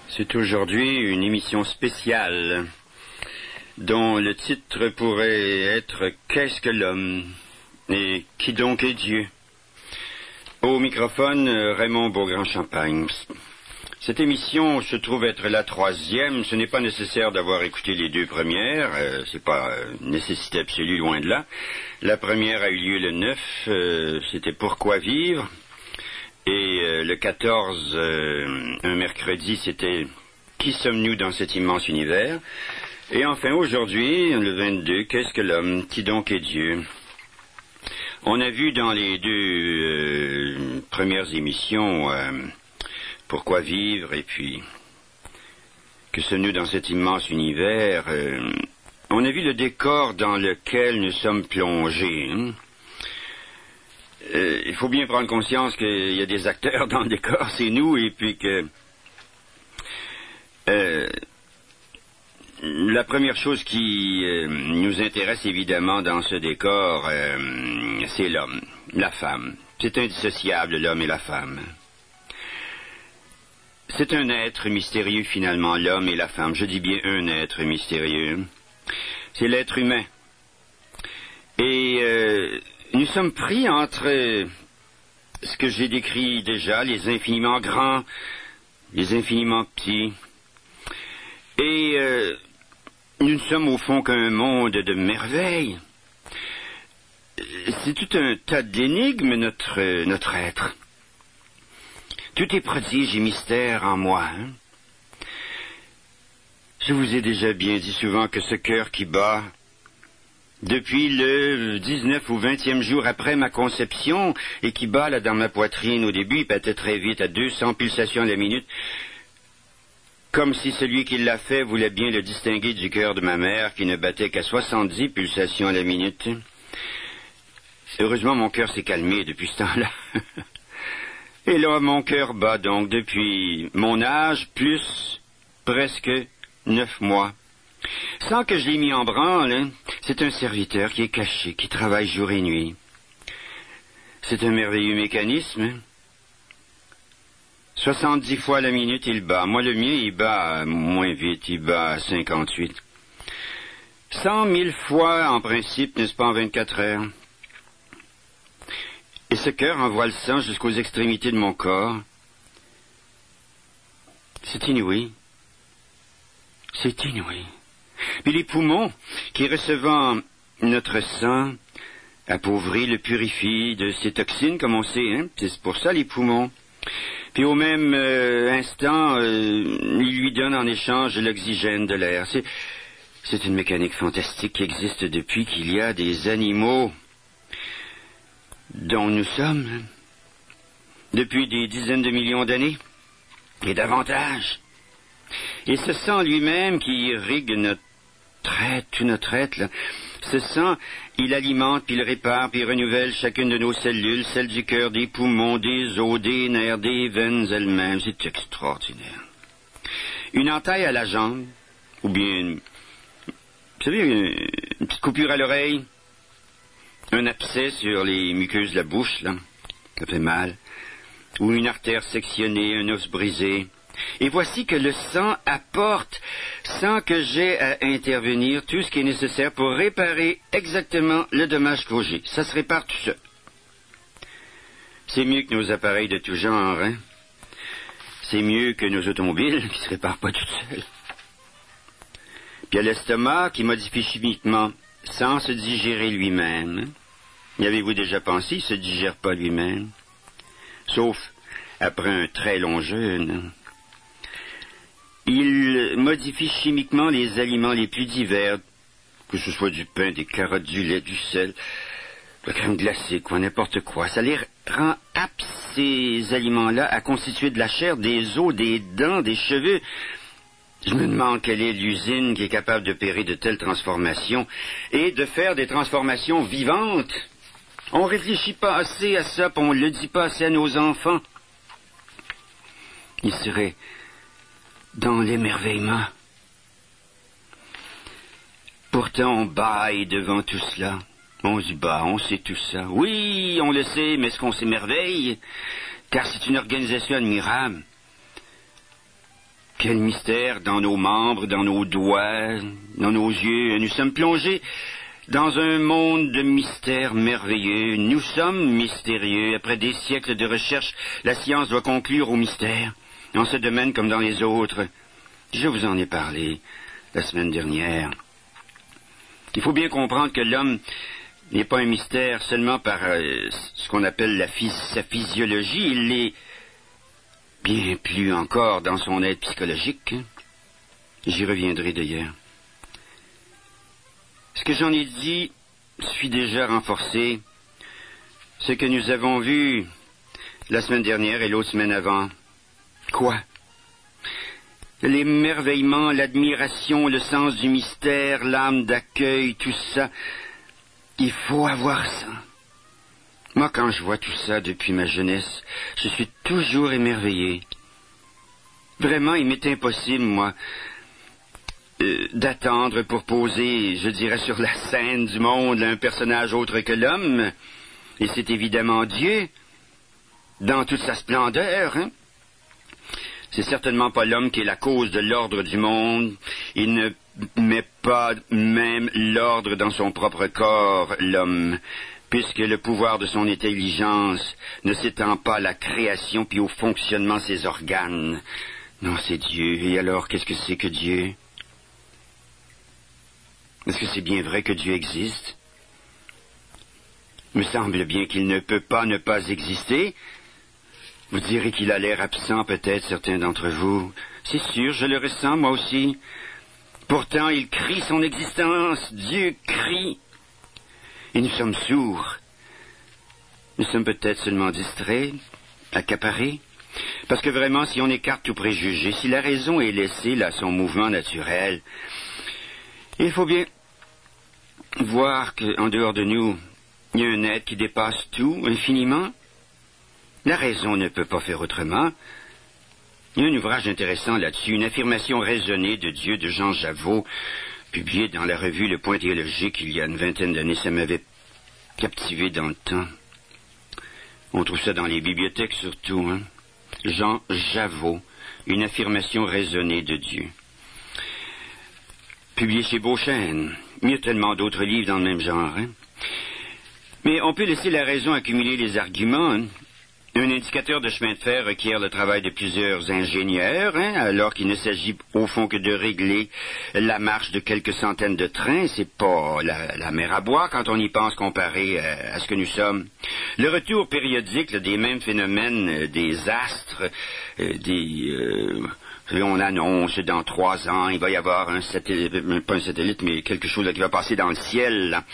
C'est aujourd'hui une émission spéciale dont le titre pourrait être « Qu'est-ce que l'homme ?» et « Qui donc est Dieu ?» Au microphone, Raymond Beaugrand-Champagne. Cette émission se trouve être la troisième. Ce n'est pas nécessaire d'avoir écouté les deux premières. C'est pas une nécessité absolue, loin de là. La première a eu lieu le 9. C'était « Pourquoi vivre ?» Et le 14, un mercredi, c'était « Qui sommes-nous dans cet immense univers ?» Et enfin, aujourd'hui, le 22, « Qu'est-ce que l'homme? Qui donc est Dieu ?» On a vu dans les deux premières émissions « Pourquoi vivre ?» et puis « Que sommes-nous dans cet immense univers ?» On a vu le décor dans lequel nous sommes plongés. Il faut bien prendre conscience qu'il y a des acteurs dans le décor, c'est nous, et puis que la première chose qui nous intéresse évidemment dans ce décor, c'est l'homme, la femme. C'est indissociable, l'homme et la femme. C'est un être mystérieux finalement, l'homme et la femme. Je dis bien un être mystérieux. C'est l'être humain. Et nous sommes pris entre ce que j'ai décrit déjà, les infiniment grands, les infiniment petits. Et nous ne sommes au fond qu'un monde de merveilles. C'est tout un tas d'énigmes, notre être. Tout est prodige et mystère en moi. Je vous ai déjà bien dit souvent que ce cœur qui bat, depuis le 19 ou 20e jour après ma conception, et qui bat là dans ma poitrine au début, il battait très vite, à 200 pulsations à la minute, comme si celui qui l'a fait voulait bien le distinguer du cœur de ma mère, qui ne battait qu'à 70 pulsations à la minute. Heureusement, mon cœur s'est calmé depuis ce temps-là. Et là, mon cœur bat donc depuis mon âge, plus presque 9 mois. Sans que je l'ai mis en branle, c'est un serviteur qui est caché, qui travaille jour et nuit. C'est un merveilleux mécanisme. 70 fois la minute, il bat. Moi, le mien, il bat moins vite, il bat à 58. 100 000 fois, en principe, n'est-ce pas, en 24 heures. Et ce cœur envoie le sang jusqu'aux extrémités de mon corps. C'est inouï. C'est inouï. Puis les poumons, qui recevant notre sang, appauvrit, le purifient de ses toxines, comme on sait, hein? C'est pour ça les poumons. Puis au même instant, il lui donne en échange l'oxygène de l'air. C'est une mécanique fantastique qui existe depuis qu'il y a des animaux dont nous sommes, depuis des dizaines de millions d'années, et davantage. Et ce sang lui-même qui irrigue notre être, tout notre être, là, ce sang, il alimente, puis il répare, puis il renouvelle chacune de nos cellules, celles du cœur, des poumons, des os, des nerfs, des veines elles-mêmes. C'est extraordinaire. Une entaille à la jambe, ou bien, vous savez, une petite coupure à l'oreille, un abcès sur les muqueuses de la bouche, là, ça fait mal, ou une artère sectionnée, un os brisé. Et voici que le sang apporte, sans que j'aie à intervenir, tout ce qui est nécessaire pour réparer exactement le dommage causé. Ça se répare tout seul. C'est mieux que nos appareils de tout genre, hein? C'est mieux que nos automobiles qui se réparent pas toutes seules. Puis il y a l'estomac qui modifie chimiquement, sans se digérer lui-même. Y avez-vous déjà pensé, il se digère pas lui-même? Sauf après un très long jeûne. Il modifie chimiquement les aliments les plus divers, que ce soit du pain, des carottes, du lait, du sel, de la crème glacée, quoi, n'importe quoi. Ça les rend aptes, ces aliments-là, à constituer de la chair, des os, des dents, des cheveux. Je me demande quelle est l'usine qui est capable d'opérer de telles transformations et de faire des transformations vivantes. On réfléchit pas assez à ça, puis on le dit pas assez à nos enfants. Ils seraient dans l'émerveillement. Pourtant, on bâille devant tout cela. On se bat, on sait tout ça. Oui, on le sait, mais est-ce qu'on s'émerveille? Car c'est une organisation admirable. Quel mystère dans nos membres, dans nos doigts, dans nos yeux. Nous sommes plongés dans un monde de mystères merveilleux. Nous sommes mystérieux. Après des siècles de recherche, la science doit conclure au mystère, en ce domaine comme dans les autres. Je vous en ai parlé la semaine dernière. Il faut bien comprendre que l'homme n'est pas un mystère seulement par ce qu'on appelle sa physiologie. Il l'est bien plus encore dans son être psychologique. J'y reviendrai d'ailleurs. Ce que j'en ai dit suffit déjà renforcé ce que nous avons vu la semaine dernière et l'autre semaine avant. Quoi? L'émerveillement, l'admiration, le sens du mystère, l'âme d'accueil, tout ça. Il faut avoir ça. Moi, quand je vois tout ça depuis ma jeunesse, je suis toujours émerveillé. Vraiment, il m'est impossible, moi, d'attendre pour poser, je dirais, sur la scène du monde, un personnage autre que l'homme. Et c'est évidemment Dieu, dans toute sa splendeur, hein? C'est certainement pas l'homme qui est la cause de l'ordre du monde. Il ne met pas même l'ordre dans son propre corps, l'homme, puisque le pouvoir de son intelligence ne s'étend pas à la création puis au fonctionnement de ses organes. Non, c'est Dieu. Et alors, qu'est-ce que c'est que Dieu? Est-ce que c'est bien vrai que Dieu existe? Il me semble bien qu'il ne peut pas ne pas exister. Vous direz qu'il a l'air absent, peut-être, certains d'entre vous. C'est sûr, je le ressens, moi aussi. Pourtant, il crie son existence. Dieu crie. Et nous sommes sourds. Nous sommes peut-être seulement distraits, accaparés. Parce que vraiment, si on écarte tout préjugé, si la raison est laissée là, son mouvement naturel, il faut bien voir qu'en dehors de nous, il y a un être qui dépasse tout, infiniment. La raison ne peut pas faire autrement. Il y a un ouvrage intéressant là-dessus, une affirmation raisonnée de Dieu de Jean Javot, publié dans la revue Le Point théologique il y a une vingtaine d'années. Ça m'avait captivé dans le temps. On trouve ça dans les bibliothèques surtout, hein. Jean Javot, une affirmation raisonnée de Dieu. Publié chez Beauchesne. Il y a tellement d'autres livres dans le même genre, hein. Mais on peut laisser la raison accumuler les arguments, hein. Un indicateur de chemin de fer requiert le travail de plusieurs ingénieurs, hein, alors qu'il ne s'agit au fond que de régler la marche de quelques centaines de trains. C'est pas la mer à boire quand on y pense comparé à ce que nous sommes. Le retour périodique des mêmes phénomènes, des astres, on annonce dans 3 ans, il va y avoir un satellite, pas un satellite, mais quelque chose là, qui va passer dans le ciel, là.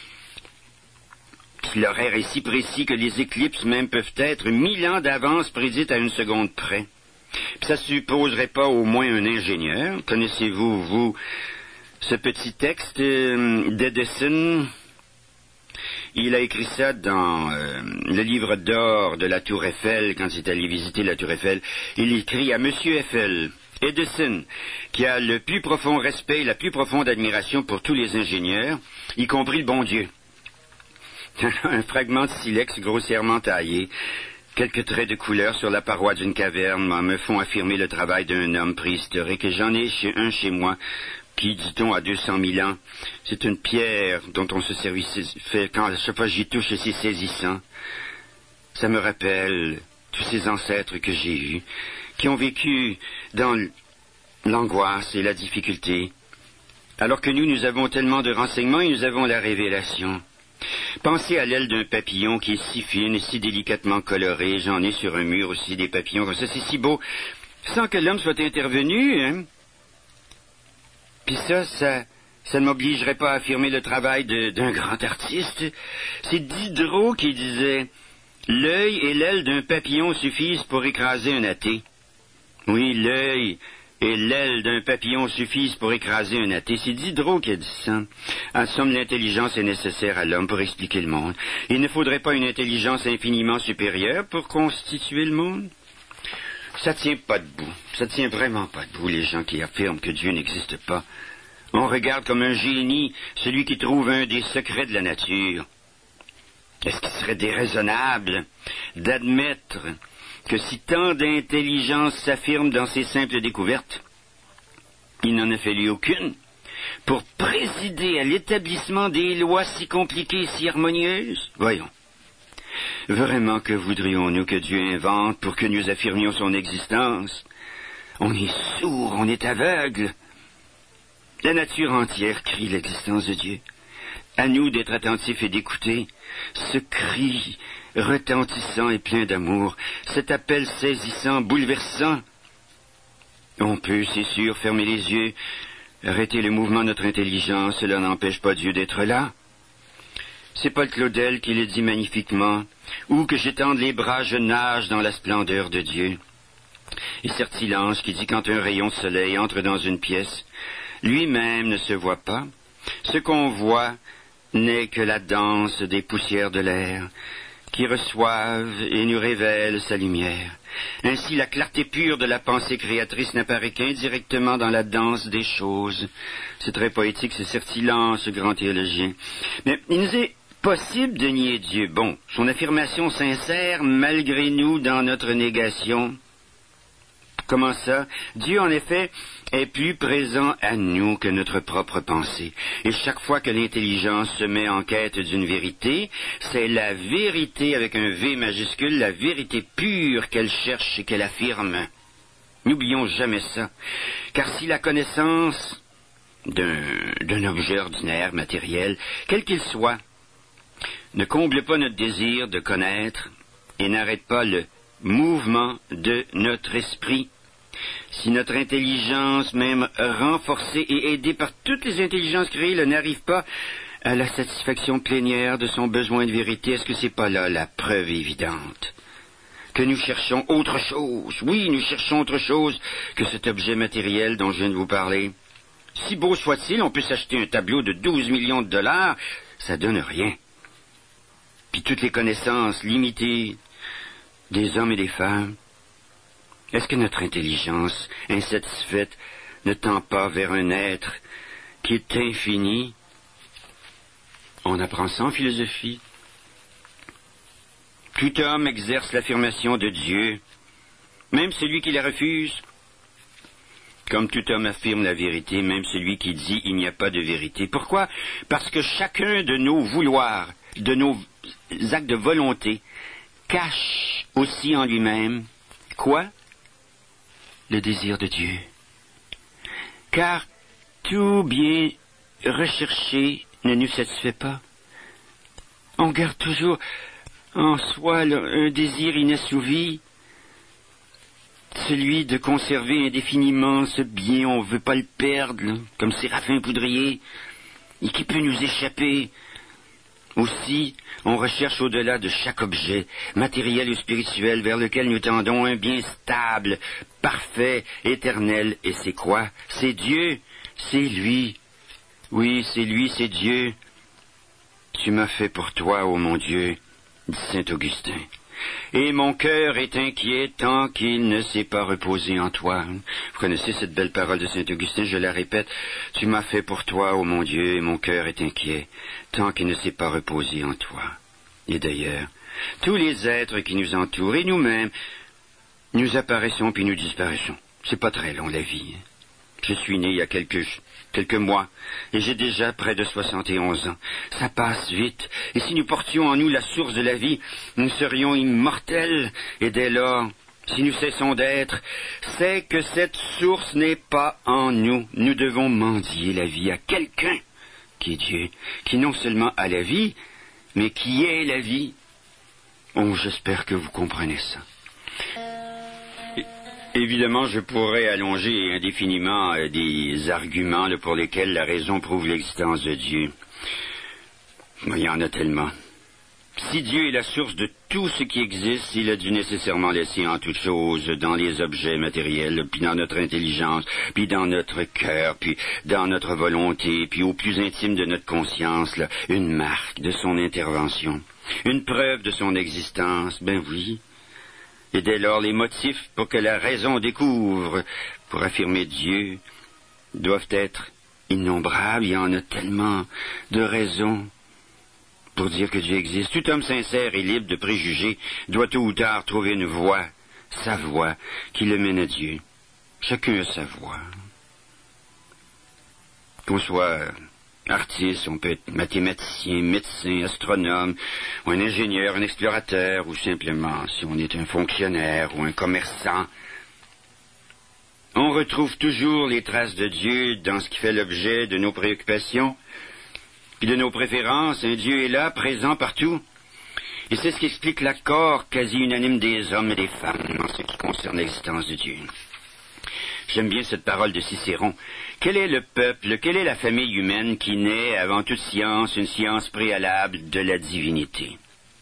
L'horaire est si précis que les éclipses même peuvent être 1000 ans d'avance prédites à une seconde près. Puis ça supposerait pas au moins un ingénieur. Connaissez-vous, vous, ce petit texte d'Edison? Il a écrit ça dans le livre d'or de la Tour Eiffel, quand il est allé visiter la Tour Eiffel. Il écrit à Monsieur Eiffel, Edison, qui a le plus profond respect et la plus profonde admiration pour tous les ingénieurs, y compris le bon Dieu. Un fragment de silex grossièrement taillé, quelques traits de couleur sur la paroi d'une caverne me font affirmer le travail d'un homme préhistorique. Et j'en ai chez moi, qui, dit-on, a 200 000 ans. C'est une pierre dont on se servit quand à chaque fois j'y touche, c'est saisissant. Ça me rappelle tous ces ancêtres que j'ai eus, qui ont vécu dans l'angoisse et la difficulté, alors que nous avons tellement de renseignements et nous avons la révélation. Pensez à l'aile d'un papillon qui est si fine et si délicatement colorée. J'en ai sur un mur aussi des papillons comme ça. C'est si beau, sans que l'homme soit intervenu, hein. Puis ça ne m'obligerait pas à affirmer le travail d'un grand artiste. C'est Diderot qui disait « L'œil et l'aile d'un papillon suffisent pour écraser un athée. » Oui, l'œil et l'aile d'un papillon suffisent pour écraser un athée. C'est Diderot qui a dit ça. En somme, l'intelligence est nécessaire à l'homme pour expliquer le monde. Il ne faudrait pas une intelligence infiniment supérieure pour constituer le monde. Ça tient pas debout. Ça tient vraiment pas debout, les gens qui affirment que Dieu n'existe pas. On regarde comme un génie celui qui trouve un des secrets de la nature. Est-ce qu'il serait déraisonnable d'admettre que si tant d'intelligence s'affirme dans ces simples découvertes, il n'en a fallu aucune pour présider à l'établissement des lois si compliquées et si harmonieuses? Voyons. Vraiment, que voudrions-nous que Dieu invente pour que nous affirmions son existence? On est sourd, on est aveugle. La nature entière crie l'existence de Dieu. À nous d'être attentifs et d'écouter ce cri retentissant et plein d'amour, cet appel saisissant, bouleversant. On peut, c'est sûr, fermer les yeux, arrêter le mouvement de notre intelligence, cela n'empêche pas Dieu d'être là. C'est Paul Claudel qui le dit magnifiquement, ou que j'étende les bras, je nage dans la splendeur de Dieu. Et Certillange qui dit quand un rayon de soleil entre dans une pièce, lui-même ne se voit pas. Ce qu'on voit n'est que la danse des poussières de l'air qui reçoivent et nous révèlent sa lumière. Ainsi, la clarté pure de la pensée créatrice n'apparaît qu'indirectement dans la danse des choses. C'est très poétique, c'est Certillange, ce grand théologien. Mais il nous est possible de nier Dieu. Bon, son affirmation sincère, malgré nous, dans notre négation. Comment ça? Dieu, en effet, est plus présent à nous que notre propre pensée. Et chaque fois que l'intelligence se met en quête d'une vérité, c'est la vérité avec un V majuscule, la vérité pure qu'elle cherche et qu'elle affirme. N'oublions jamais ça. Car si la connaissance d'un objet ordinaire, matériel, quel qu'il soit, ne comble pas notre désir de connaître et n'arrête pas le mouvement de notre esprit, si notre intelligence, même renforcée et aidée par toutes les intelligences créées, n'arrive pas à la satisfaction plénière de son besoin de vérité, est-ce que c'est pas là la preuve évidente que nous cherchons autre chose? Oui, nous cherchons autre chose que cet objet matériel dont je viens de vous parler. Si beau soit-il, on peut s'acheter un tableau de 12 millions de dollars, ça donne rien. Puis toutes les connaissances limitées des hommes et des femmes, est-ce que notre intelligence insatisfaite ne tend pas vers un être qui est infini? On apprend ça en philosophie. Tout homme exerce l'affirmation de Dieu, même celui qui la refuse. Comme tout homme affirme la vérité, même celui qui dit il n'y a pas de vérité. Pourquoi? Parce que chacun de nos vouloirs, de nos actes de volonté, cache aussi en lui-même, quoi? Le désir de Dieu. Car tout bien recherché ne nous satisfait pas. On garde toujours en soi un désir inassouvi, celui de conserver indéfiniment ce bien, on ne veut pas le perdre, là, comme Séraphin Poudrier, et qui peut nous échapper. Aussi, on recherche au-delà de chaque objet, matériel ou spirituel, vers lequel nous tendons un bien stable, parfait, éternel. Et c'est quoi? C'est Dieu, c'est lui. Oui, c'est lui, c'est Dieu. Tu m'as fait pour toi, ô mon Dieu, dit saint Augustin. Et mon cœur est inquiet tant qu'il ne s'est pas reposé en toi. Vous connaissez cette belle parole de saint Augustin, je la répète. Tu m'as fait pour toi, ô mon Dieu, et mon cœur est inquiet tant qu'il ne s'est pas reposé en toi. Et d'ailleurs, tous les êtres qui nous entourent, et nous-mêmes, nous apparaissons puis nous disparaissons. C'est pas très long, la vie. Je suis né il y a quelques mois, et j'ai déjà près de 71 ans. Ça passe vite, et si nous portions en nous la source de la vie, nous serions immortels, et dès lors, si nous cessons d'être, c'est que cette source n'est pas en nous. Nous devons mendier la vie à quelqu'un qui est Dieu, qui non seulement a la vie, mais qui est la vie. Oh, j'espère que vous comprenez ça. Évidemment, je pourrais allonger indéfiniment des arguments pour lesquels la raison prouve l'existence de Dieu. Mais il y en a tellement. Si Dieu est la source de tout ce qui existe, il a dû nécessairement laisser en toutes choses, dans les objets matériels, puis dans notre intelligence, puis dans notre cœur, puis dans notre volonté, puis au plus intime de notre conscience, là, une marque de son intervention, une preuve de son existence, ben oui. Et dès lors, les motifs pour que la raison découvre, pour affirmer Dieu, doivent être innombrables. Il y en a tellement de raisons pour dire que Dieu existe. Tout homme sincère et libre de préjugés doit tôt ou tard trouver une voie sa voie qui le mène à Dieu. Chacun a sa voie. Qu'on soit artiste, on peut être mathématicien, médecin, astronome, ou un ingénieur, un explorateur, ou simplement, si on est un fonctionnaire ou un commerçant. On retrouve toujours les traces de Dieu dans ce qui fait l'objet de nos préoccupations et de nos préférences. Un Dieu est là, présent partout. Et c'est ce qui explique l'accord quasi unanime des hommes et des femmes en ce qui concerne l'existence de Dieu. J'aime bien cette parole de Cicéron. Quel est le peuple, quelle est la famille humaine qui naît avant toute science, une science préalable de la divinité?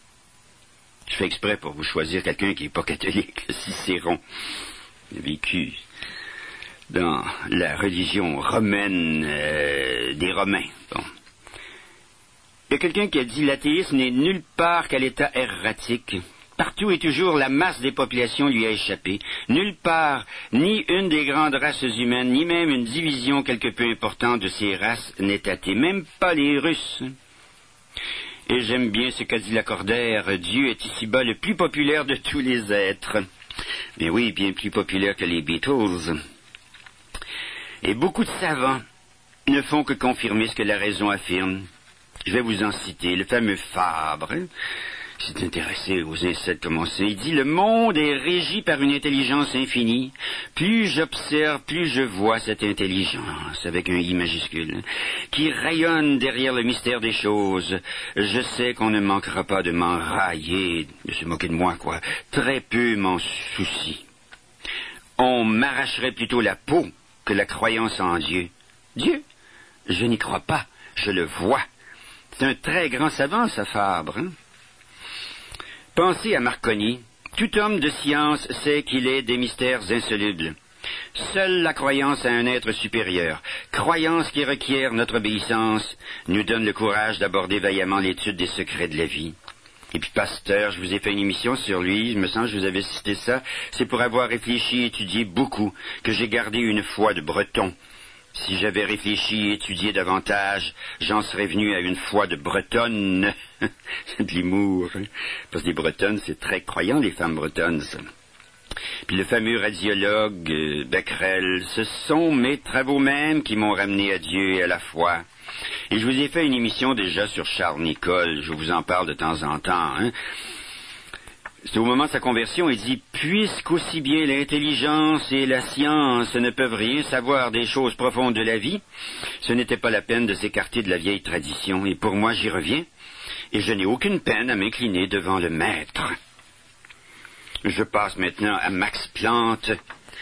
Je fais exprès pour vous choisir quelqu'un qui n'est pas catholique, Cicéron. Il a vécu dans la religion romaine des Romains. Bon. Il y a quelqu'un qui a dit l'athéisme n'est nulle part qu'à l'état erratique. Partout et toujours, la masse des populations lui a échappé. Nulle part, ni une des grandes races humaines, ni même une division quelque peu importante de ces races n'est athée. Même pas les Russes. Et j'aime bien ce qu'a dit Lacordaire. Dieu est ici-bas le plus populaire de tous les êtres. Mais oui, bien plus populaire que les Beatles. Et beaucoup de savants ne font que confirmer ce que la raison affirme. Je vais vous en citer. Le fameux Fabre, s'est intéressé aux insectes comme on sait. Il dit, le monde est régi par une intelligence infinie. Plus j'observe, plus je vois cette intelligence, avec un I majuscule, qui rayonne derrière le mystère des choses. Je sais qu'on ne manquera pas de m'en railler, de se moquer de moi, quoi. Très peu m'en soucie. On m'arracherait plutôt la peau que la croyance en Dieu. Dieu? Je n'y crois pas, je le vois. C'est un très grand savant, ça, Fabre. Hein? Pensez à Marconi. Tout homme de science sait qu'il est des mystères insolubles. Seule la croyance à un être supérieur, croyance qui requiert notre obéissance, nous donne le courage d'aborder vaillamment l'étude des secrets de la vie. Et puis Pasteur, je vous ai fait une émission sur lui, je me sens que je vous avais cité ça, c'est pour avoir réfléchi et étudié beaucoup que j'ai gardé une foi de breton. Si j'avais réfléchi et étudié davantage, j'en serais venu à une foi de bretonne. C'est de l'humour, hein? Parce que les bretonnes, c'est très croyant, les femmes bretonnes, ça. Puis le fameux radiologue Becquerel, ce sont mes travaux mêmes qui m'ont ramené à Dieu et à la foi. Et je vous ai fait une émission déjà sur Charles Nicolle, je vous en parle de temps en temps, hein. C'est au moment de sa conversion, il dit « Puisqu'aussi bien l'intelligence et la science ne peuvent rien savoir des choses profondes de la vie, ce n'était pas la peine de s'écarter de la vieille tradition. Et pour moi, j'y reviens, et je n'ai aucune peine à m'incliner devant le maître. » Je passe maintenant à Max Planck,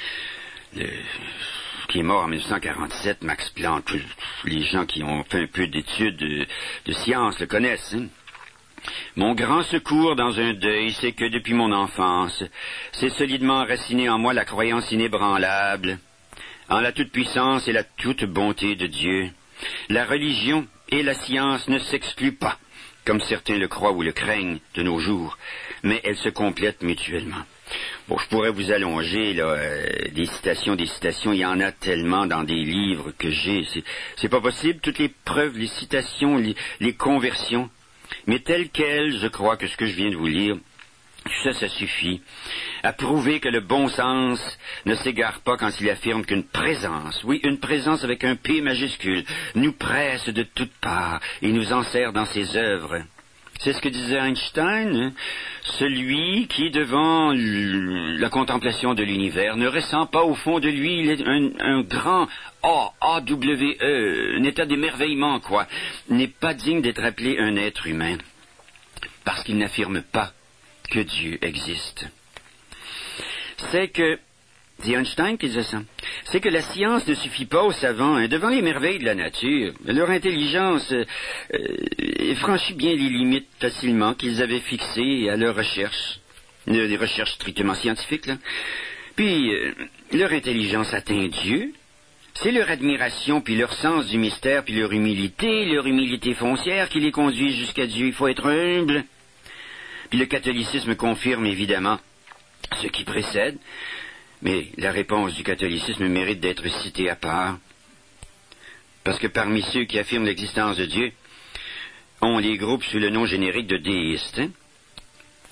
qui est mort en 1947. Max Planck, tous les gens qui ont fait un peu d'études de science le connaissent, hein. Mon grand secours dans un deuil, c'est que depuis mon enfance, c'est solidement enraciné en moi la croyance inébranlable en la toute-puissance et la toute-bonté de Dieu. La religion et la science ne s'excluent pas, comme certains le croient ou le craignent de nos jours, mais elles se complètent mutuellement. Bon, je pourrais vous allonger, là, des citations, il y en a tellement dans des livres que j'ai, c'est pas possible, toutes les preuves, les citations, les conversions. Mais tel quel, je crois que ce que je viens de vous lire, ça suffit à prouver que le bon sens ne s'égare pas quand il affirme qu'une présence, oui, une présence avec un P majuscule, nous presse de toutes parts et nous enserre dans ses œuvres. C'est ce que disait Einstein, hein? Celui qui, devant la contemplation de l'univers, ne ressent pas au fond de lui un grand A-W-E, un état d'émerveillement, quoi, n'est pas digne d'être appelé un être humain, parce qu'il n'affirme pas que Dieu existe. C'est que, c'est Einstein qui disait ça, c'est que la science ne suffit pas aux savants, hein, devant les merveilles de la nature. Leur intelligence franchit bien les limites facilement qu'ils avaient fixées à leur recherche, des recherches strictement scientifiques, là. Puis, leur intelligence atteint Dieu. C'est leur admiration, puis leur sens du mystère, puis leur humilité foncière qui les conduit jusqu'à Dieu. Il faut être humble. Puis le catholicisme confirme évidemment ce qui précède, mais la réponse du catholicisme mérite d'être citée à part. Parce que parmi ceux qui affirment l'existence de Dieu, on les groupe sous le nom générique de déistes. Hein?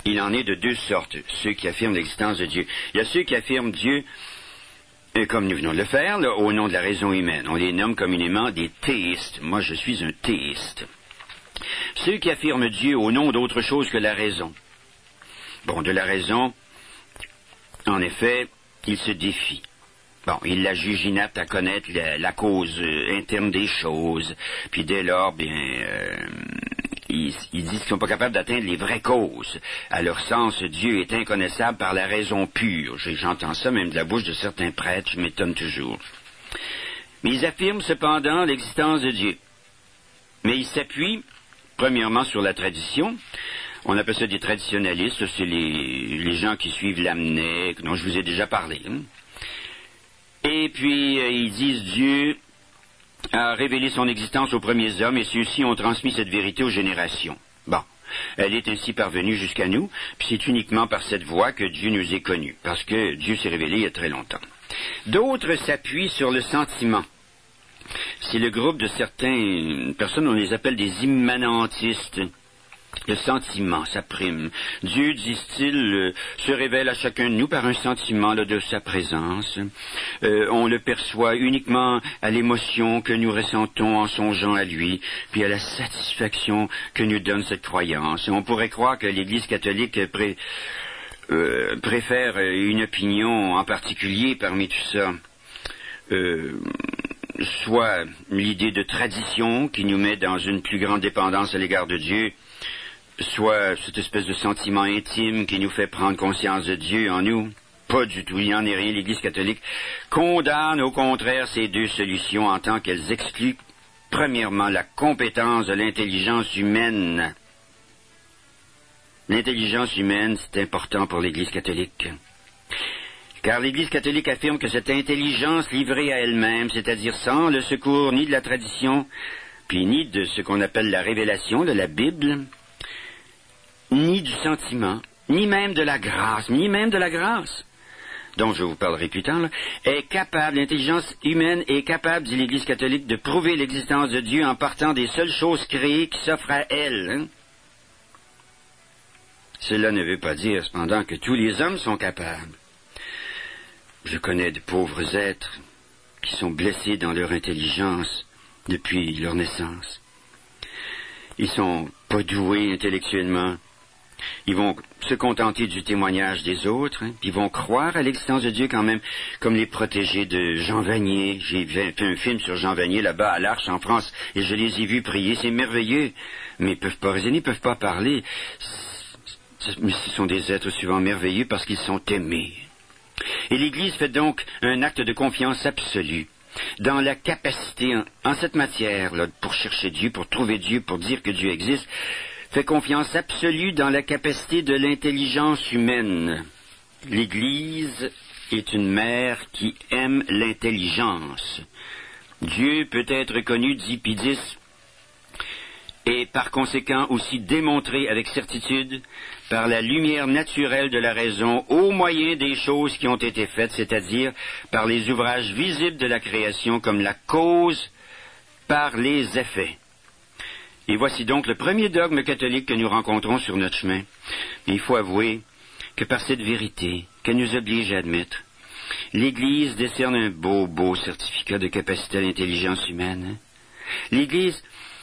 il en est de deux sortes, ceux qui affirment l'existence de Dieu. Il y a ceux qui affirment Dieu, comme nous venons de le faire, là, au nom de la raison humaine. On les nomme communément des théistes. Moi, je suis un théiste. Ceux qui affirment Dieu au nom d'autre chose que la raison. Bon, de la raison, en effet, ils se défient. Bon, ils la jugent inapte à connaître la cause interne des choses. Puis dès lors, ils disent qu'ils ne sont pas capables d'atteindre les vraies causes. À leur sens, Dieu est inconnaissable par la raison pure. J'entends ça même de la bouche de certains prêtres, je m'étonne toujours. Mais ils affirment cependant l'existence de Dieu. Mais ils s'appuient, premièrement, sur la tradition. On appelle ça des traditionnalistes, c'est les gens qui suivent Lamennais, dont je vous ai déjà parlé. Et puis, ils disent Dieu a révélé son existence aux premiers hommes et ceux-ci ont transmis cette vérité aux générations. Bon, elle est ainsi parvenue jusqu'à nous, puis c'est uniquement par cette voie que Dieu nous est connu, parce que Dieu s'est révélé il y a très longtemps. D'autres s'appuient sur le sentiment. C'est le groupe de certaines personnes, on les appelle des immanentistes. Le sentiment, ça prime. Dieu, disent-ils, se révèle à chacun de nous par un sentiment là, de sa présence. On le perçoit uniquement à l'émotion que nous ressentons en songeant à lui, puis à la satisfaction que nous donne cette croyance. On pourrait croire que l'Église catholique préfère une opinion en particulier parmi tout ça. Soit l'idée de tradition qui nous met dans une plus grande dépendance à l'égard de Dieu, soit cette espèce de sentiment intime qui nous fait prendre conscience de Dieu en nous. Pas du tout, il n'y en est rien. L'Église catholique condamne au contraire ces deux solutions en tant qu'elles excluent premièrement la compétence de l'intelligence humaine. L'intelligence humaine, c'est important pour l'Église catholique. Car l'Église catholique affirme que cette intelligence livrée à elle-même, c'est-à-dire sans le secours ni de la tradition, puis ni de ce qu'on appelle la révélation de la Bible, ni du sentiment, ni même de la grâce, dont je vous parlerai plus tard, là, l'intelligence humaine est capable, dit l'Église catholique, de prouver l'existence de Dieu en partant des seules choses créées qui s'offrent à elle. Hein? Cela ne veut pas dire, cependant, que tous les hommes sont capables. Je connais de pauvres êtres qui sont blessés dans leur intelligence depuis leur naissance. Ils sont pas doués intellectuellement. Ils vont se contenter du témoignage des autres, hein, puis ils vont croire à l'existence de Dieu quand même, comme les protégés de Jean Vanier. J'ai fait un film sur Jean Vanier là-bas à l'Arche en France, et je les ai vus prier, c'est merveilleux. Mais ils peuvent pas raisonner, ils peuvent pas parler. Mais ce sont des êtres souvent merveilleux parce qu'ils sont aimés. Et l'Église fait donc un acte de confiance absolue dans la capacité, en cette matière, là, pour chercher Dieu, pour trouver Dieu, pour dire que Dieu existe, fait confiance absolue dans la capacité de l'intelligence humaine. L'Église est une mère qui aime l'intelligence. Dieu peut être connu, dit Pie X, et par conséquent aussi démontré avec certitude par la lumière naturelle de la raison au moyen des choses qui ont été faites, c'est-à-dire par les ouvrages visibles de la création comme la cause par les effets. Et voici donc le premier dogme catholique que nous rencontrons sur notre chemin. Mais il faut avouer que par cette vérité qu'elle nous oblige à admettre, l'Église décerne un beau certificat de capacité à l'intelligence humaine. Hein? L'Église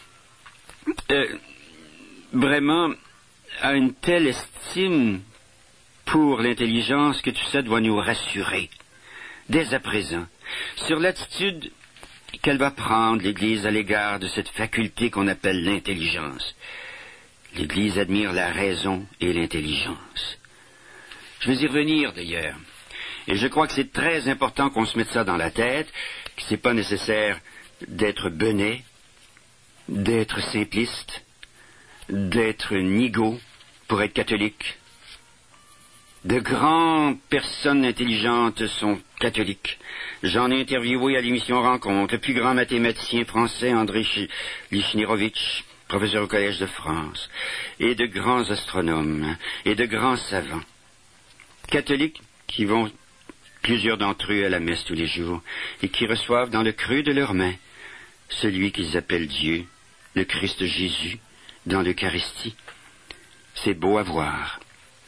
vraiment a une telle estime pour l'intelligence que tout ça doit nous rassurer, dès à présent, sur l'attitude qu'elle va prendre, l'Église, à l'égard de cette faculté qu'on appelle l'intelligence. L'Église admire la raison et l'intelligence. Je vais y revenir, d'ailleurs. Et je crois que c'est très important qu'on se mette ça dans la tête, que c'est pas nécessaire d'être benet, d'être simpliste, d'être nigaud pour être catholique. De grandes personnes intelligentes sont catholiques. J'en ai interviewé à l'émission Rencontre, le plus grand mathématicien français, André Lichnerovitch, professeur au Collège de France, et de grands astronomes, et de grands savants. Catholiques qui vont, plusieurs d'entre eux, à la messe tous les jours, et qui reçoivent dans le creux de leurs mains celui qu'ils appellent Dieu, le Christ Jésus, dans l'Eucharistie. C'est beau à voir.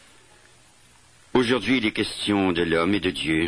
Aujourd'hui, il est question de l'homme et de Dieu.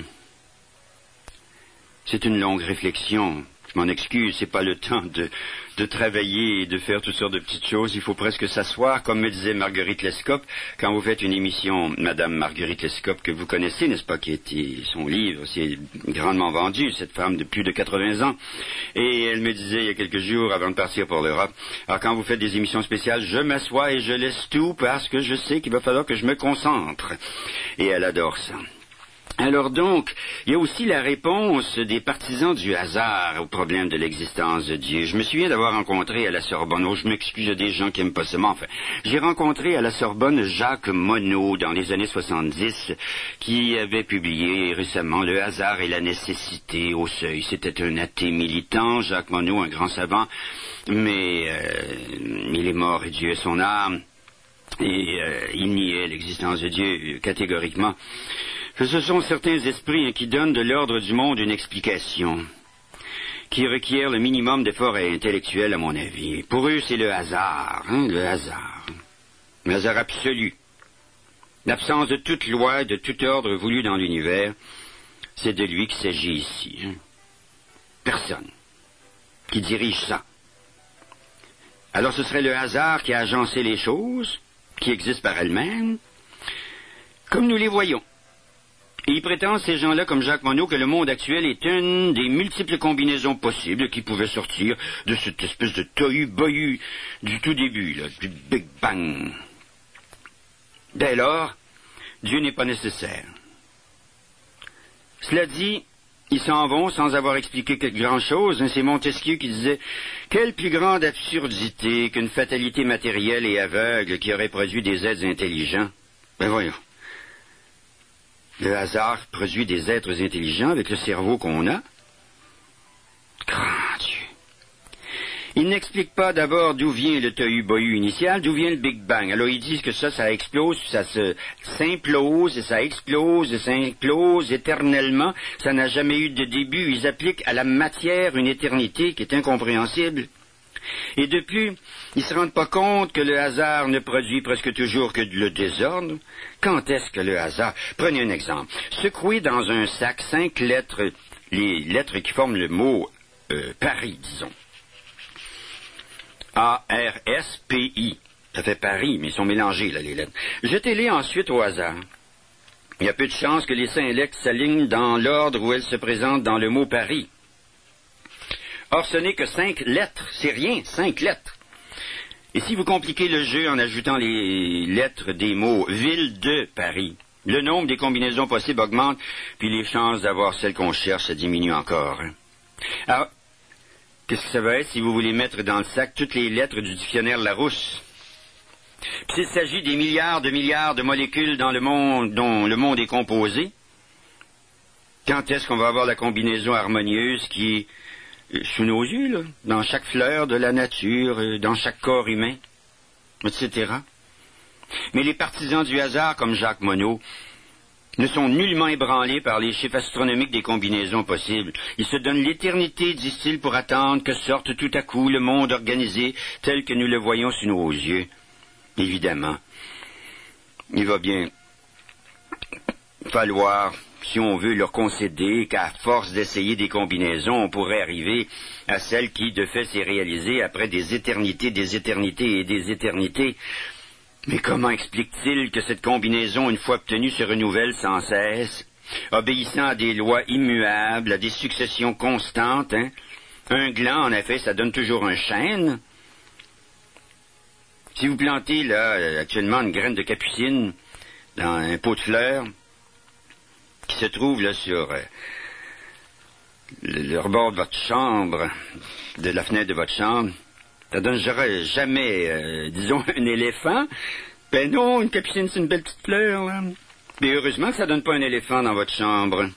C'est une longue réflexion. Je m'en excuse, c'est pas le temps de travailler et de faire toutes sortes de petites choses. Il faut presque s'asseoir, comme me disait Marguerite Lescope, quand vous faites une émission, Madame Marguerite Lescope, que vous connaissez, n'est-ce pas, qui a été son livre, c'est grandement vendu, cette femme de plus de 80 ans. Et elle me disait il y a quelques jours, avant de partir pour l'Europe, alors quand vous faites des émissions spéciales, je m'assois et je laisse tout parce que je sais qu'il va falloir que je me concentre. Et elle adore ça. Alors donc, il y a aussi la réponse des partisans du hasard au problème de l'existence de Dieu. Je me souviens d'avoir rencontré à la Sorbonne, je m'excuse, il y a des gens qui aiment pas ça, mais enfin, j'ai rencontré à la Sorbonne Jacques Monod dans les années 70, qui avait publié récemment Le hasard et la nécessité au seuil. C'était un athée militant, Jacques Monod, un grand savant, mais il est mort et Dieu est son âme, et il niait l'existence de Dieu catégoriquement. Ce sont certains esprits qui donnent de l'ordre du monde une explication, qui requiert le minimum d'effort intellectuel, à mon avis. Pour eux, c'est le hasard, le hasard. Le hasard absolu. L'absence de toute loi et de tout ordre voulu dans l'univers, c'est de lui qu'il s'agit ici. Personne qui dirige ça. Alors ce serait le hasard qui a agencé les choses, qui existent par elles-mêmes, comme nous les voyons. Et ils prétendent, ces gens-là, comme Jacques Monod, que le monde actuel est une des multiples combinaisons possibles qui pouvaient sortir de cette espèce de tohu-bohu du tout début, là, du Big Bang. Dès lors, Dieu n'est pas nécessaire. Cela dit, ils s'en vont sans avoir expliqué quelque grand-chose. C'est Montesquieu qui disait « Quelle plus grande absurdité qu'une fatalité matérielle et aveugle qui aurait produit des êtres intelligents. » Ben voyons. Le hasard produit des êtres intelligents avec le cerveau qu'on a. Grand Dieu. Il n'explique pas d'abord d'où vient le tohu-bohu initial, d'où vient le Big Bang. Alors ils disent que ça explose, ça s'implose, et ça explose, et ça implose éternellement. Ça n'a jamais eu de début. Ils appliquent à la matière une éternité qui est incompréhensible. Et de plus, ils ne se rendent pas compte que le hasard ne produit presque toujours que le désordre. Quand est-ce que le hasard... Prenez un exemple. Secouez dans un sac 5 lettres, les lettres qui forment le mot Paris, disons. A-R-S-P-I. Ça fait Paris, mais ils sont mélangés, là, les lettres. Jetez-les ensuite au hasard. Il y a peu de chances que les 5 lettres s'alignent dans l'ordre où elles se présentent dans le mot Paris. Or, ce n'est que 5 lettres, c'est rien, 5 lettres. Et si vous compliquez le jeu en ajoutant les lettres des mots « ville de Paris », le nombre des combinaisons possibles augmente, puis les chances d'avoir celle qu'on cherche, ça diminue encore. Alors, qu'est-ce que ça va être si vous voulez mettre dans le sac toutes les lettres du dictionnaire Larousse? Puis s'il s'agit des milliards de molécules dans le monde, dont le monde est composé, quand est-ce qu'on va avoir la combinaison harmonieuse qui est sous nos yeux, là, dans chaque fleur de la nature, dans chaque corps humain, etc. Mais les partisans du hasard, comme Jacques Monod, ne sont nullement ébranlés par les chiffres astronomiques des combinaisons possibles. Ils se donnent l'éternité, disent-ils, pour attendre que sorte tout à coup le monde organisé tel que nous le voyons sous nos yeux. Évidemment, il va bien falloir, si on veut, leur concéder qu'à force d'essayer des combinaisons, on pourrait arriver à celle qui, de fait, s'est réalisée après des éternités et des éternités. Mais comment explique-t-il que cette combinaison, une fois obtenue, se renouvelle sans cesse, obéissant à des lois immuables, à des successions constantes, Un gland, en effet, ça donne toujours un chêne. Si vous plantez, là, actuellement, une graine de capucine dans un pot de fleurs, qui se trouve là sur le rebord de votre chambre, de la fenêtre de votre chambre, ça donne jamais, disons, un éléphant. Ben non, une capucine, c'est une belle petite fleur, là. Mais heureusement que ça donne pas un éléphant dans votre chambre.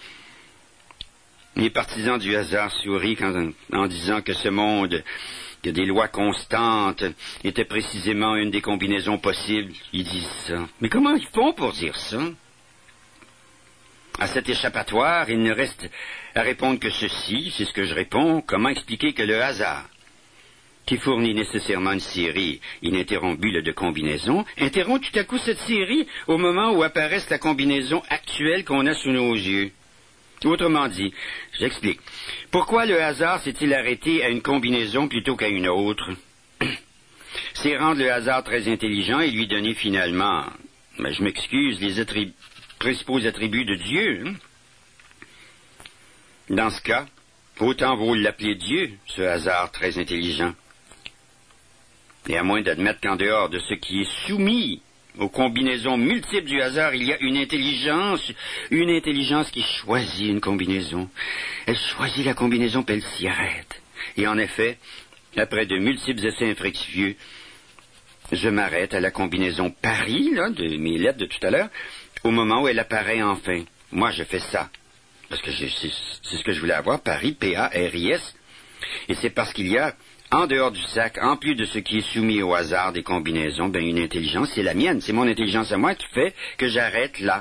Les partisans du hasard sourient en disant que ce monde, que des lois constantes, était précisément une des combinaisons possibles. Ils disent ça. Mais comment ils font pour dire ça? À cet échappatoire, il ne reste à répondre que ceci, c'est ce que je réponds. Comment expliquer que le hasard qui fournit nécessairement une série ininterrompue de combinaisons, interrompt tout à coup cette série au moment où apparaisse la combinaison actuelle qu'on a sous nos yeux. Autrement dit, j'explique. Pourquoi le hasard s'est-il arrêté à une combinaison plutôt qu'à une autre? C'est rendre le hasard très intelligent et lui donner finalement, je m'excuse, les principaux attributs de Dieu. Dans ce cas, autant vaut l'appeler Dieu, ce hasard très intelligent. Et à moins d'admettre qu'en dehors de ce qui est soumis aux combinaisons multiples du hasard, il y a une intelligence qui choisit une combinaison. Elle choisit la combinaison, puis elle s'y arrête. Et en effet, après de multiples essais infructueux, je m'arrête à la combinaison Paris, là, de mes lettres de tout à l'heure, au moment où elle apparaît enfin. Moi, je fais ça. Parce que c'est ce que je voulais avoir, Paris, P-A-R-I-S. Et c'est parce qu'il y a, en dehors du sac, en plus de ce qui est soumis au hasard des combinaisons, une intelligence, c'est la mienne, c'est mon intelligence à moi qui fait que j'arrête là.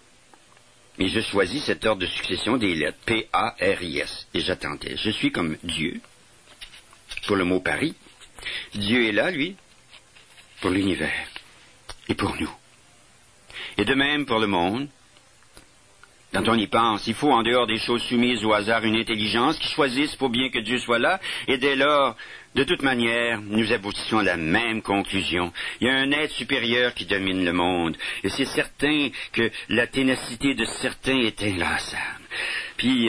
Et je choisis cet ordre de succession des lettres, P-A-R-I-S. Et j'attendais. Je suis comme Dieu, pour le mot Paris. Dieu est là, lui, pour l'univers, et pour nous. Et de même pour le monde. Quand on y pense, il faut, en dehors des choses soumises au hasard, une intelligence qui choisisse pour bien que Dieu soit là, et dès lors, de toute manière, nous aboutissons à la même conclusion. Il y a un être supérieur qui domine le monde, et c'est certain que la ténacité de certains est inlassable. Puis,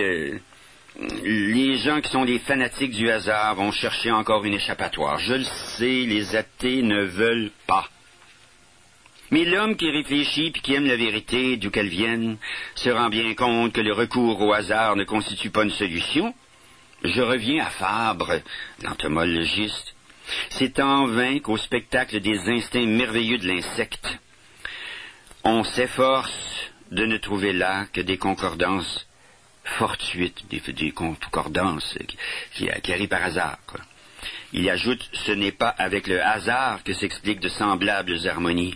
les gens qui sont des fanatiques du hasard vont chercher encore une échappatoire. Je le sais, les athées ne veulent pas. Mais l'homme qui réfléchit puis qui aime la vérité, d'où qu'elle vienne, se rend bien compte que le recours au hasard ne constitue pas une solution. Je reviens à Fabre, l'entomologiste. C'est en vain qu'au spectacle des instincts merveilleux de l'insecte, on s'efforce de ne trouver là que des concordances fortuites, des concordances qui arrivent par hasard, quoi. Il ajoute, ce n'est pas avec le hasard que s'expliquent de semblables harmonies.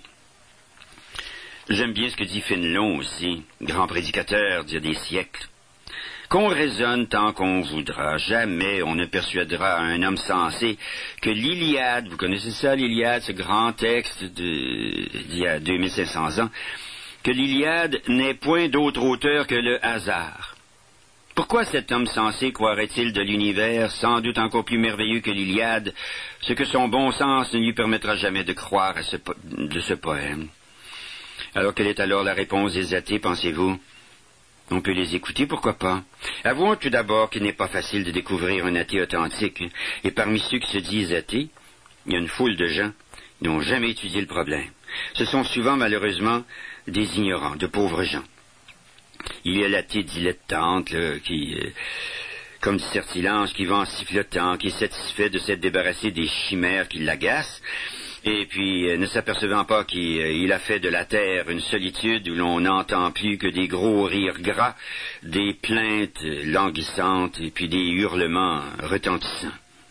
J'aime bien ce que dit Fénelon aussi, grand prédicateur d'il y a des siècles. Qu'on raisonne tant qu'on voudra, jamais on ne persuadera un homme sensé que l'Iliade, vous connaissez ça l'Iliade, ce grand texte d'il y a 2500 ans, que l'Iliade n'est point d'autre auteur que le hasard. Pourquoi cet homme sensé croirait-il de l'univers, sans doute encore plus merveilleux que l'Iliade, ce que son bon sens ne lui permettra jamais de croire de ce poème? Alors quelle est alors la réponse des athées, pensez-vous? On peut les écouter, pourquoi pas? Avouons tout d'abord qu'il n'est pas facile de découvrir un athée authentique, et parmi ceux qui se disent athées, il y a une foule de gens qui n'ont jamais étudié le problème. Ce sont souvent, malheureusement, des ignorants, de pauvres gens. Il y a l'athée dilettante, qui, comme dit Certilange, qui va en sifflotant, qui est satisfait de s'être débarrassé des chimères qui l'agacent, et puis, ne s'apercevant pas qu'il a fait de la terre une solitude où l'on n'entend plus que des gros rires gras, des plaintes languissantes et puis des hurlements retentissants.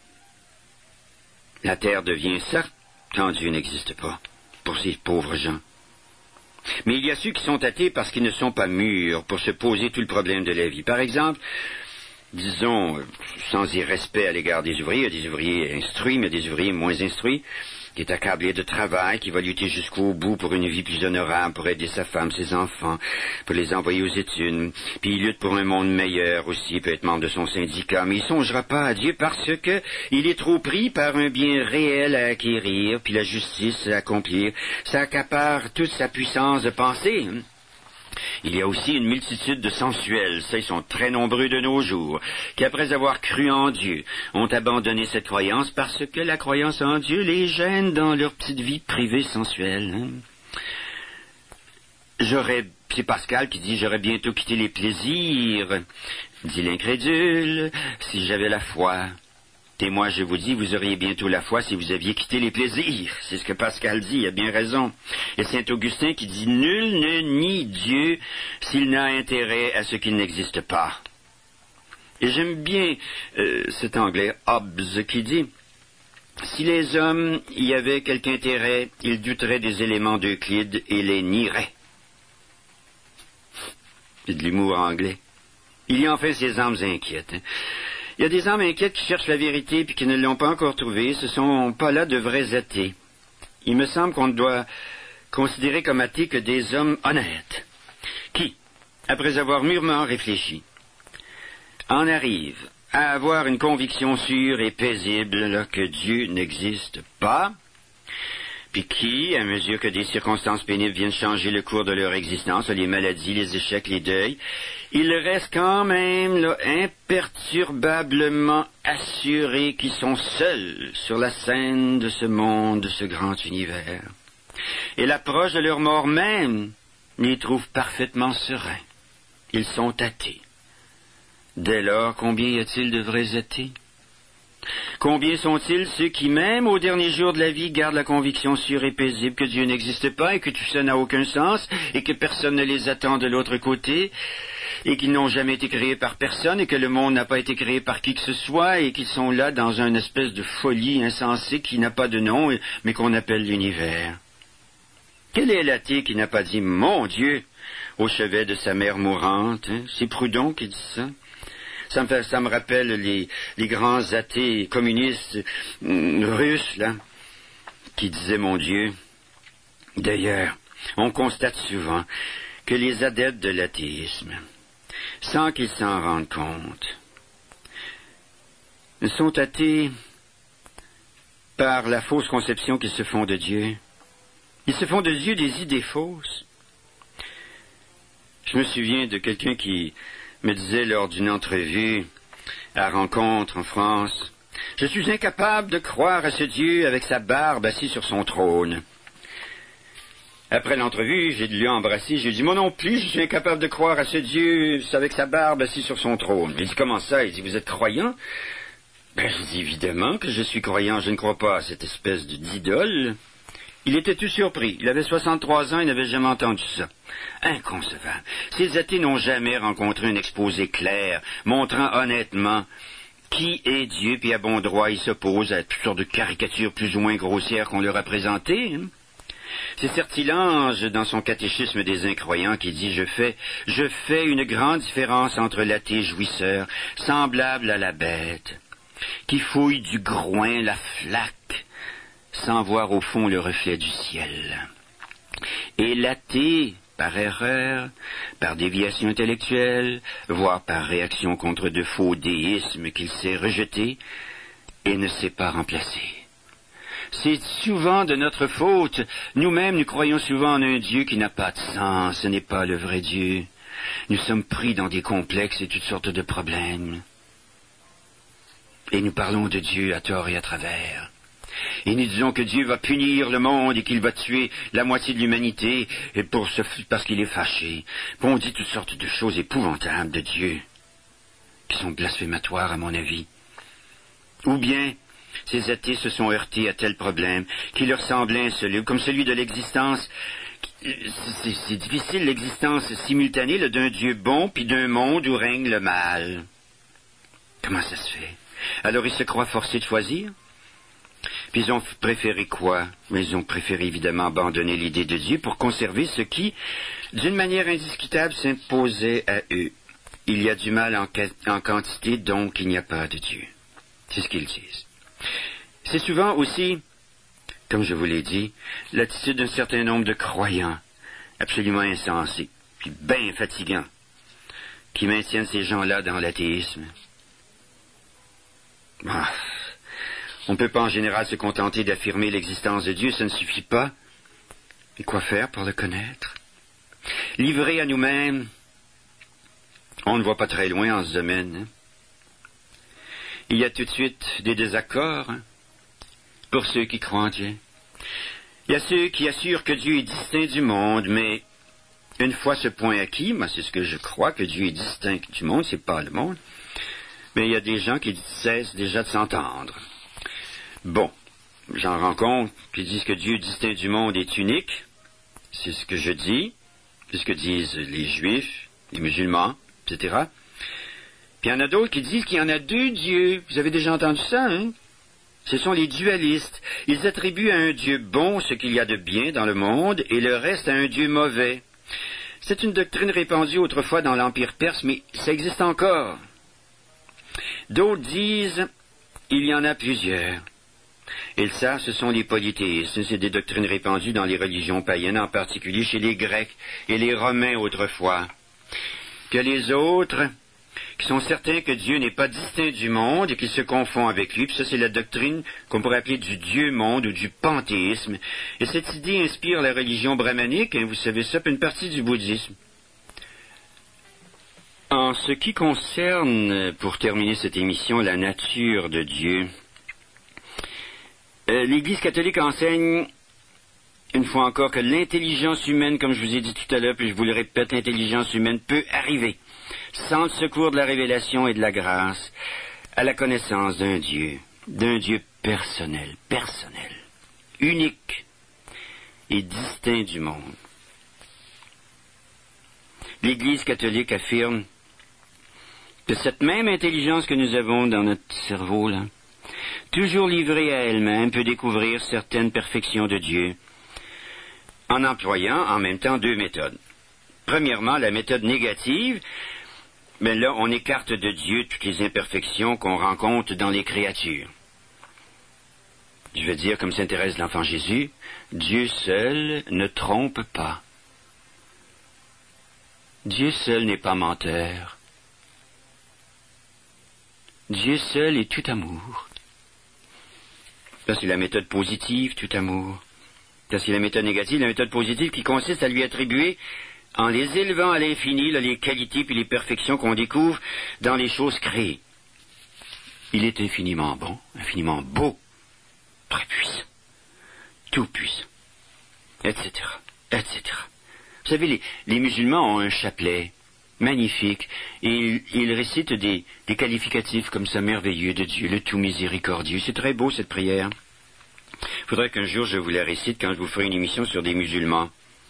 La terre devient ça quand Dieu n'existe pas, pour ces pauvres gens. Mais il y a ceux qui sont athées parce qu'ils ne sont pas mûrs pour se poser tout le problème de la vie. Par exemple, disons, sans irrespect à l'égard des ouvriers, il y a des ouvriers instruits, mais des ouvriers moins instruits, qui est accablé de travail, qui va lutter jusqu'au bout pour une vie plus honorable, pour aider sa femme, ses enfants, pour les envoyer aux études. Puis il lutte pour un monde meilleur aussi, il peut être membre de son syndicat, mais il ne songera pas à Dieu parce que il est trop pris par un bien réel à acquérir, puis la justice à accomplir. Ça accapare toute sa puissance de penser. Il y a aussi une multitude de sensuels, ça ils sont très nombreux de nos jours, qui après avoir cru en Dieu, ont abandonné cette croyance parce que la croyance en Dieu les gêne dans leur petite vie privée sensuelle. C'est Pascal qui dit, j'aurais bientôt quitté les plaisirs, dit l'incrédule, si j'avais la foi. Et moi, je vous dis, vous auriez bientôt la foi si vous aviez quitté les plaisirs. C'est ce que Pascal dit, il a bien raison. Et Saint-Augustin qui dit, nul ne nie Dieu s'il n'a intérêt à ce qu'il n'existe pas. Et j'aime bien cet anglais Hobbes qui dit, si les hommes y avaient quelque intérêt, ils douteraient des éléments d'Euclide et les nieraient. C'est de l'humour anglais. Il y a enfin ces âmes inquiètes, Il y a des âmes inquiètes qui cherchent la vérité puis qui ne l'ont pas encore trouvée. Ce ne sont pas là de vrais athées. Il me semble qu'on ne doit considérer comme athées que des hommes honnêtes, qui, après avoir mûrement réfléchi, en arrivent à avoir une conviction sûre et paisible là, que Dieu n'existe pas, puis qui, à mesure que des circonstances pénibles viennent changer le cours de leur existence, les maladies, les échecs, les deuils, ils restent quand même là, imperturbablement assurés qu'ils sont seuls sur la scène de ce monde, de ce grand univers. Et l'approche de leur mort même les trouve parfaitement sereins. Ils sont athées. Dès lors, combien y a-t-il de vrais athées? Combien sont-ils ceux qui, même au dernier jour de la vie, gardent la conviction sûre et paisible que Dieu n'existe pas et que tout ça n'a aucun sens et que personne ne les attend de l'autre côté et qu'ils n'ont jamais été créés par personne et que le monde n'a pas été créé par qui que ce soit et qu'ils sont là dans une espèce de folie insensée qui n'a pas de nom mais qu'on appelle l'univers? Quel est l'athée qui n'a pas dit « Mon Dieu » au chevet de sa mère mourante? C'est Proudhon qui dit ça. Ça me rappelle les grands athées communistes russes, là, qui disaient « Mon Dieu ». D'ailleurs, on constate souvent que les adeptes de l'athéisme, sans qu'ils s'en rendent compte, sont athées par la fausse conception qu'ils se font de Dieu. Ils se font de Dieu des idées fausses. Je me souviens de quelqu'un qui me disait lors d'une entrevue à Rencontre en France, « Je suis incapable de croire à ce Dieu avec sa barbe assis sur son trône. » Après l'entrevue, j'ai dû lui embrasser, j'ai dit « Moi non plus, je suis incapable de croire à ce Dieu avec sa barbe assis sur son trône. » Il dit « Comment ça? » Il dit « Vous êtes croyant? » Ben, je dis « Évidemment que je suis croyant, je ne crois pas à cette espèce d'idole. » Il était tout surpris. Il avait 63 ans, il n'avait jamais entendu ça. Inconcevable. Ces athées n'ont jamais rencontré un exposé clair, montrant honnêtement qui est Dieu, puis à bon droit, ils s'opposent à toutes sortes de caricatures plus ou moins grossières qu'on leur a présentées. C'est Certilange, dans son catéchisme des incroyants, qui dit « Je fais une grande différence entre l'athée jouisseur, semblable à la bête, qui fouille du groin la flaque, sans voir au fond le reflet du ciel. Et l'athée, par erreur, par déviation intellectuelle, voire par réaction contre de faux déismes qu'il sait rejeter et ne sait pas remplacer. C'est souvent de notre faute. Nous-mêmes, nous croyons souvent en un Dieu qui n'a pas de sens. Ce n'est pas le vrai Dieu. Nous sommes pris dans des complexes et toutes sortes de problèmes. Et nous parlons de Dieu à tort et à travers. Et nous disons que Dieu va punir le monde et qu'il va tuer la moitié de l'humanité parce qu'il est fâché. Puis on dit toutes sortes de choses épouvantables de Dieu, qui sont blasphématoires à mon avis. Ou bien, ces athées se sont heurtés à tel problème qui leur semblait insoluble, comme celui de l'existence. C'est difficile, l'existence simultanée là, d'un Dieu bon puis d'un monde où règne le mal. Comment ça se fait? Alors ils se croient forcés de choisir? Puis ils ont préféré quoi? Mais ils ont préféré évidemment abandonner l'idée de Dieu pour conserver ce qui, d'une manière indiscutable, s'imposait à eux. Il y a du mal en quantité, donc il n'y a pas de Dieu. C'est ce qu'ils disent. C'est souvent aussi, comme je vous l'ai dit, l'attitude d'un certain nombre de croyants, absolument insensés, puis bien fatigants, qui maintiennent ces gens-là dans l'athéisme. On ne peut pas en général se contenter d'affirmer l'existence de Dieu, ça ne suffit pas. Et quoi faire pour le connaître? Livrés à nous-mêmes, on ne voit pas très loin en ce domaine. Il y a tout de suite des désaccords pour ceux qui croient en Dieu. Il y a ceux qui assurent que Dieu est distinct du monde, mais une fois ce point acquis, moi c'est ce que je crois, que Dieu est distinct du monde, c'est pas le monde, mais il y a des gens qui cessent déjà de s'entendre. Bon, j'en rencontre qui disent que Dieu distinct du monde est unique. C'est ce que je dis, c'est ce que disent les Juifs, les musulmans, etc. Puis il y en a d'autres qui disent qu'il y en a deux dieux. Vous avez déjà entendu ça, hein? Ce sont les dualistes. Ils attribuent à un Dieu bon ce qu'il y a de bien dans le monde et le reste à un Dieu mauvais. C'est une doctrine répandue autrefois dans l'Empire perse, mais ça existe encore. D'autres disent, il y en a plusieurs. Et ça, ce sont les polythéistes. C'est des doctrines répandues dans les religions païennes, en particulier chez les Grecs et les Romains autrefois. Que les autres, qui sont certains que Dieu n'est pas distinct du monde et qu'il se confond avec lui, puis ça c'est la doctrine qu'on pourrait appeler du Dieu-monde ou du panthéisme. Et cette idée inspire la religion brahmanique, vous savez ça, puis une partie du bouddhisme. En ce qui concerne, pour terminer cette émission, la nature de Dieu, l'Église catholique enseigne, une fois encore, que l'intelligence humaine, comme je vous ai dit tout à l'heure, puis je vous le répète, l'intelligence humaine peut arriver, sans le secours de la révélation et de la grâce, à la connaissance d'un Dieu personnel, unique et distinct du monde. L'Église catholique affirme que cette même intelligence que nous avons dans notre cerveau, là, toujours livrée à elle-même, peut découvrir certaines perfections de Dieu, en employant en même temps deux méthodes. Premièrement, la méthode négative, mais là, on écarte de Dieu toutes les imperfections qu'on rencontre dans les créatures. Je veux dire, comme sainte Thérèse de l'Enfant Jésus, Dieu seul ne trompe pas. Dieu seul n'est pas menteur. Dieu seul est tout amour. Ça, c'est la méthode positive, tout amour. Ça, c'est la méthode négative, la méthode positive qui consiste à lui attribuer, en les élevant à l'infini, là, les qualités puis les perfections qu'on découvre dans les choses créées. Il est infiniment bon, infiniment beau, très puissant, tout puissant, etc., etc. Vous savez, les musulmans ont un chapelet magnifique, et ils récitent des qualificatifs comme ça merveilleux de Dieu, le tout miséricordieux. C'est très beau cette prière. Il faudrait qu'un jour je vous la récite quand je vous ferai une émission sur des musulmans.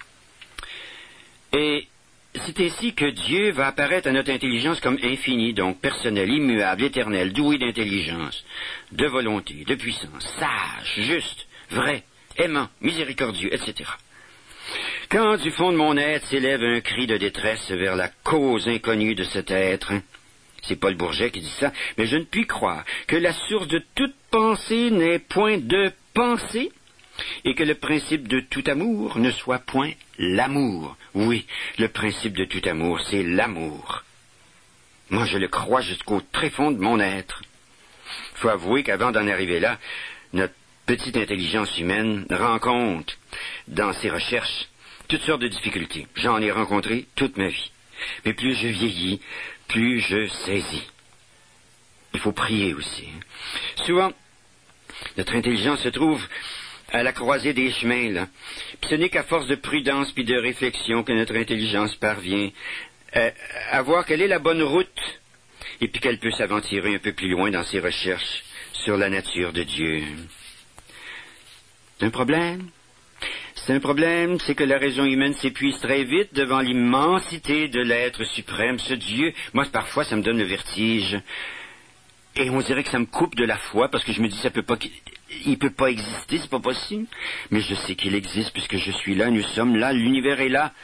Et c'est ainsi que Dieu va apparaître à notre intelligence comme infini, donc personnel, immuable, éternel, doué d'intelligence, de volonté, de puissance, sage, juste, vrai, aimant, miséricordieux, etc. Quand du fond de mon être s'élève un cri de détresse vers la cause inconnue de cet être, c'est Paul Bourget qui dit ça, mais je ne puis croire que la source de toute pensée n'ait point de pensée, et que le principe de tout amour ne soit point l'amour. Oui, le principe de tout amour, c'est l'amour. Moi, je le crois jusqu'au tréfonds de mon être. Il faut avouer qu'avant d'en arriver là, notre petite intelligence humaine rencontre dans ses recherches toutes sortes de difficultés. J'en ai rencontré toute ma vie. Mais plus je vieillis, plus je saisis. Il faut prier aussi. Souvent, notre intelligence se trouve à la croisée des chemins, là. Puis ce n'est qu'à force de prudence puis de réflexion que notre intelligence parvient à voir quelle est la bonne route, et puis qu'elle peut s'aventurer un peu plus loin dans ses recherches sur la nature de Dieu. C'est un problème. C'est un problème, c'est que la raison humaine s'épuise très vite devant l'immensité de l'être suprême, ce Dieu. Moi, parfois, ça me donne le vertige. Et on dirait que ça me coupe de la foi, parce que je me dis, il peut pas exister, c'est pas possible. Mais je sais qu'il existe, puisque je suis là, nous sommes là, l'univers est là.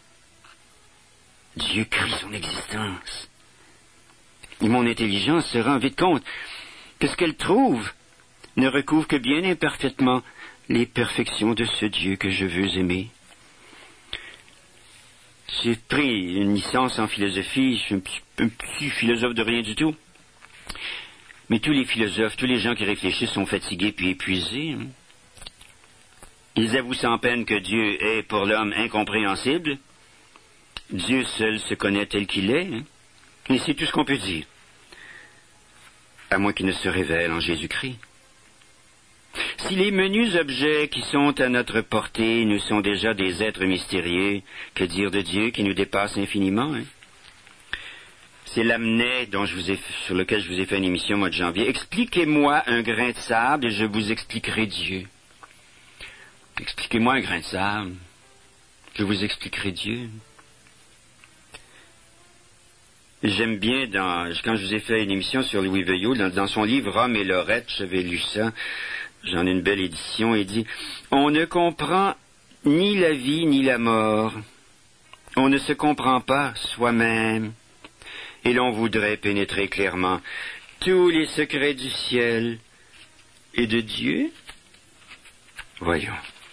Dieu crie son existence. Et mon intelligence se rend vite compte que ce qu'elle trouve ne recouvre que bien imparfaitement les perfections de ce Dieu que je veux aimer. J'ai pris une licence en philosophie, je suis un petit philosophe de rien du tout. Mais tous les philosophes, tous les gens qui réfléchissent sont fatigués puis épuisés. Ils avouent sans peine que Dieu est pour l'homme incompréhensible. Dieu seul se connaît tel qu'il est. Et c'est tout ce qu'on peut dire. À moins qu'il ne se révèle en Jésus-Christ. Si les menus objets qui sont à notre portée nous sont déjà des êtres mystérieux, que dire de Dieu qui nous dépasse infiniment, C'est l'Amnet sur lequel je vous ai fait une émission au mois de janvier. Expliquez-moi un grain de sable et je vous expliquerai Dieu. Expliquez-moi un grain de sable, je vous expliquerai Dieu. J'aime bien, quand je vous ai fait une émission sur Louis Veuillot, dans son livre « Rome et Lorette », j'avais lu ça, j'en ai une belle édition, il dit « On ne comprend ni la vie ni la mort. On ne se comprend pas soi-même. Et l'on voudrait pénétrer clairement tous les secrets du ciel et de Dieu? Voyons.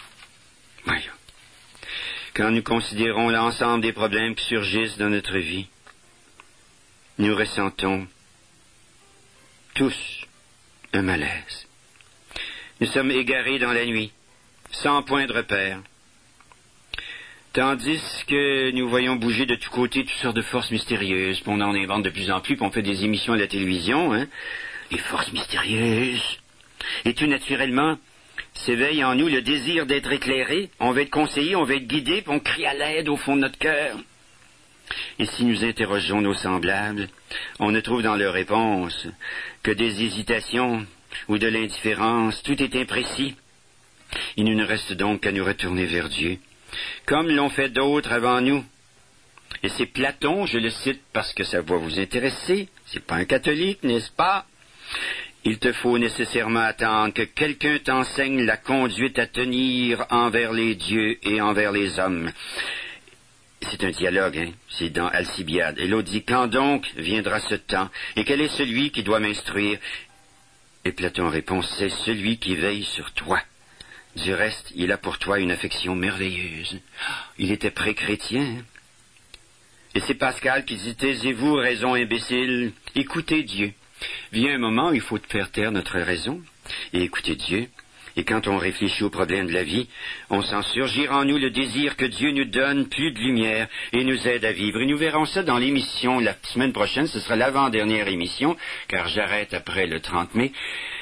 Quand nous considérons l'ensemble des problèmes qui surgissent dans notre vie, nous ressentons tous un malaise. Nous sommes égarés dans la nuit, sans point de repère. Tandis que nous voyons bouger de tous côtés toutes sortes de forces mystérieuses, puis on en invente de plus en plus, puis on fait des émissions à la télévision, les forces mystérieuses. Et tout naturellement, s'éveille en nous le désir d'être éclairé, on veut être conseillé, on veut être guidé, puis on crie à l'aide au fond de notre cœur. Et si nous interrogeons nos semblables, on ne trouve dans leurs réponses que des hésitations ou de l'indifférence, tout est imprécis. Il ne nous reste donc qu'à nous retourner vers Dieu, comme l'ont fait d'autres avant nous. Et c'est Platon, je le cite parce que ça va vous intéresser, c'est pas un catholique, n'est-ce pas? Il te faut nécessairement attendre que quelqu'un t'enseigne la conduite à tenir envers les dieux et envers les hommes. C'est un dialogue, c'est dans Alcibiade. Et l'autre dit, quand donc viendra ce temps, et quel est celui qui doit m'instruire? Et Platon répond, c'est celui qui veille sur toi. Du reste, il a pour toi une affection merveilleuse. Il était pré-chrétien. Et c'est Pascal qui dit, taisez-vous, raison imbécile, écoutez Dieu. Vient un moment où il faut faire taire notre raison et écouter Dieu. Et quand on réfléchit aux problèmes de la vie, on sent surgir en nous le désir que Dieu nous donne plus de lumière et nous aide à vivre. Et nous verrons ça dans l'émission la semaine prochaine. Ce sera l'avant-dernière émission, car j'arrête après le 30 mai.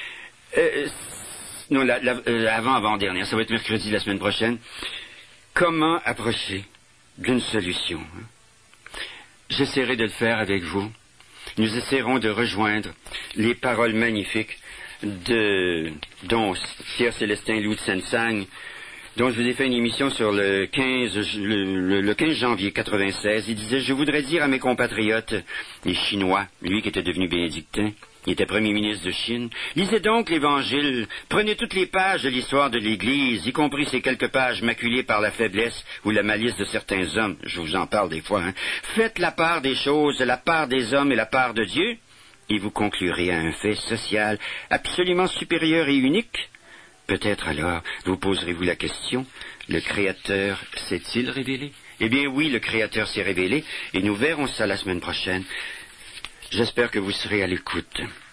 Non, avant-dernière, ça va être mercredi la semaine prochaine. Comment approcher d'une solution? J'essaierai de le faire avec vous. Nous essaierons de rejoindre les paroles magnifiques dont Pierre Célestin Loup de Sensang, dont je vous ai fait une émission sur le 15 janvier 96. Il disait, je voudrais dire à mes compatriotes, les Chinois, lui qui était devenu bénédictin, il était premier ministre de Chine, lisez donc l'Évangile, prenez toutes les pages de l'histoire de l'Église, y compris ces quelques pages maculées par la faiblesse ou la malice de certains hommes, je vous en parle des fois, Faites la part des choses, la part des hommes et la part de Dieu, et vous conclurez à un fait social absolument supérieur et unique. Peut-être alors vous poserez-vous la question, le Créateur s'est-il révélé? Eh bien oui, le Créateur s'est révélé, et nous verrons ça la semaine prochaine. J'espère que vous serez à l'écoute.